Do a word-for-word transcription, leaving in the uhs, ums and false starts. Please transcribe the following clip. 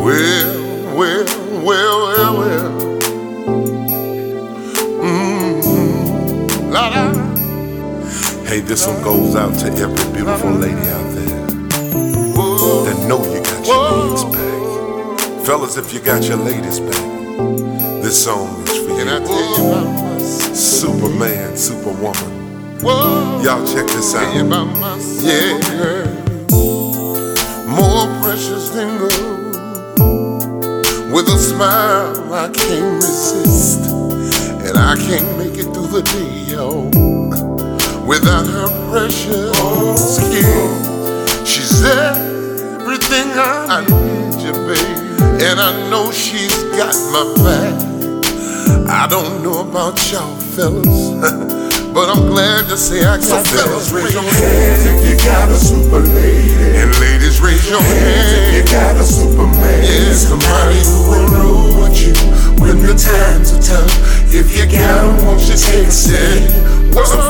Well, well, well, well, well. Mm-hmm. La, la. Hey, this one goes out to every beautiful lady out there that know you got your ladies back. Fellas, if you got your ladies back, this song is for you. Can I tell you about my Superman, Superwoman? Whoa. Y'all check this out. Tell you about my yeah. More precious than gold. With a smile I can't resist, and I can't make it through the day, yo, without her precious skin. She's everything I need, you baby, and I know she's got my back. I don't know about y'all fellas, but I'm glad to say I got so fellas. Raise your hands if you got a super lady, and ladies raise your hands if you got a Superman. Yeah, somebody who will know what you when the times are tough. If you got 'em, won't you take a step? Some